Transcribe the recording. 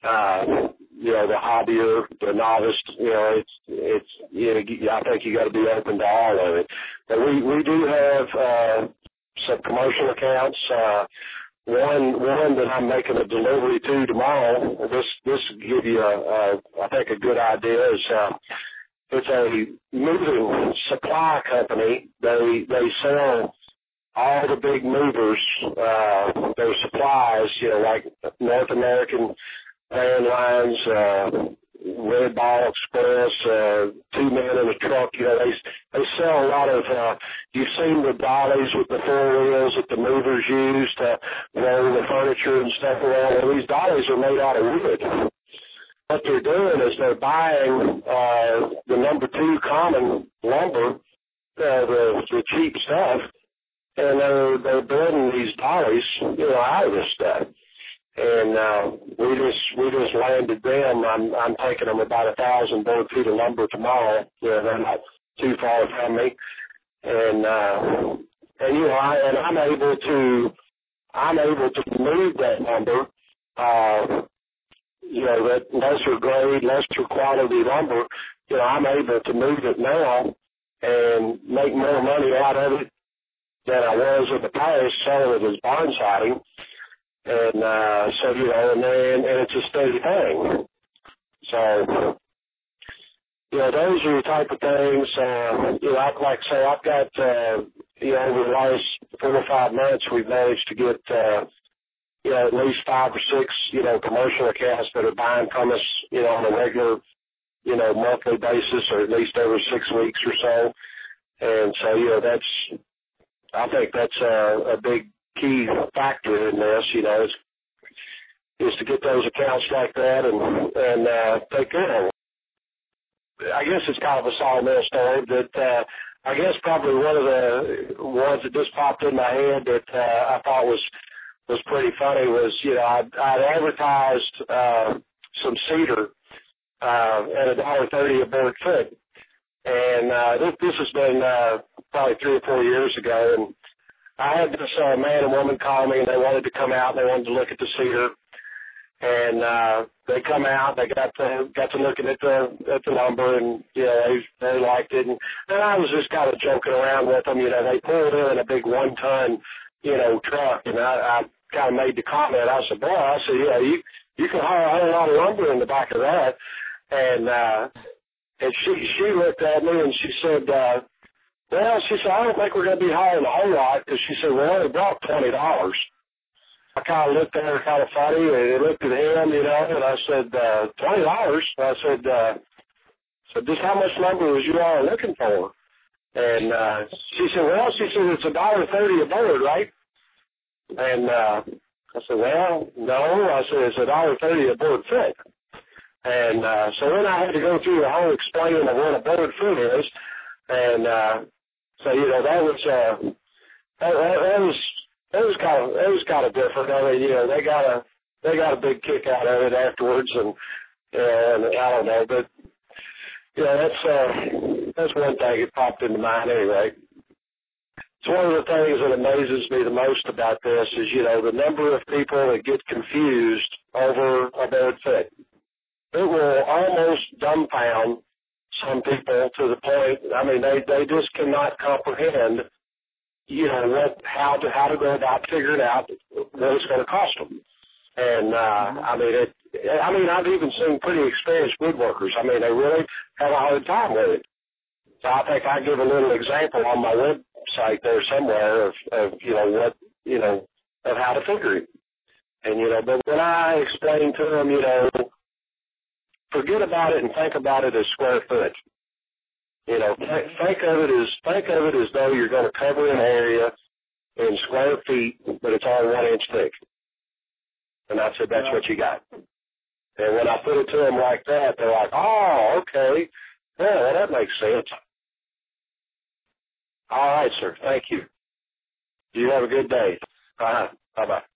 the hobbyer, the novice, I think you got to be open to all of it. But we do have some commercial accounts. One that I'm making a delivery to tomorrow. This will give you I think a good idea. Is it's a moving supply company. They sell all the big movers, their supplies, like North American van lines, Red Ball Express, 2 men in a truck. They sell a lot of, you've seen the dollies with the 4 wheels that the movers use to roll the furniture and stuff around. Well, these dollies are made out of wood. What they're doing is they're buying the number 2 common lumber, the cheap stuff, and they're building these dollies, out of this stuff. And we just landed them. I'm taking them about 1,000 board feet of lumber tomorrow. They're not too far from me. And I'm able to move that lumber. That lesser grade, lesser quality lumber. I'm able to move it now and make more money out of it than I was in the past selling it as barn siding. And and it's a steady thing. So, those are the type of things, like I say, I've got, over the last 4 or 5 months, we've managed to get, at least 5 or 6, commercial accounts that are buying from us, on a regular, monthly basis, or at least every 6 weeks or so. And so, I think that's a big key factor in this, is to get those accounts like that and take care of them. I guess it's kind of a sawmill story, but I guess probably one of the ones that just popped in my head that I thought was pretty funny was, I'd advertised some cedar at $1.30 a board foot. And this has been probably 3 or 4 years ago, and I had this man and woman call me, and they wanted to come out, and they wanted to look at the cedar. And they come out, they got to looking at the lumber, and they liked it. And I was just kind of joking around with them. They pulled in a big 1-ton, truck, and I kind of made the comment. I said, "Boy," I said, you can haul a whole lot of lumber in the back of that." And she looked at me and she said, "Well," she said, "I don't think we're going to be hauling a whole lot," because she said, "We only brought $20." I kind of looked at her kind of funny, and looked at him, and I said, $20? I said, "Just how much lumber was you all looking for?" And she said, "It's $1.30 a board, right?" And I said, "Well, no." I said, "It's $1.30 a board foot." And so then I had to go through the whole explaining of what a board foot is, and so that was kind of different. I mean, they got a big kick out of it afterwards, and I don't know, but that's one thing that popped into mind anyway. It's one of the things that amazes me the most about this is the number of people that get confused over a board foot. It will almost dumbfound some people to the point. I mean, they just cannot comprehend how to go about figuring out what it's going to cost them. And, I've even seen pretty experienced woodworkers. I mean, they really have a hard time with it. So I think I give a little example on my website there somewhere of how to figure it. And, but when I explain to them, forget about it and think about it as square foot. Think of it as though you're going to cover an area in square feet, but it's all 1 inch thick. And I said, "That's what you got." And when I put it to them like that, they're like, "Oh, okay. Yeah, well, that makes sense." All right, sir. Thank you. You have a good day. Bye-bye.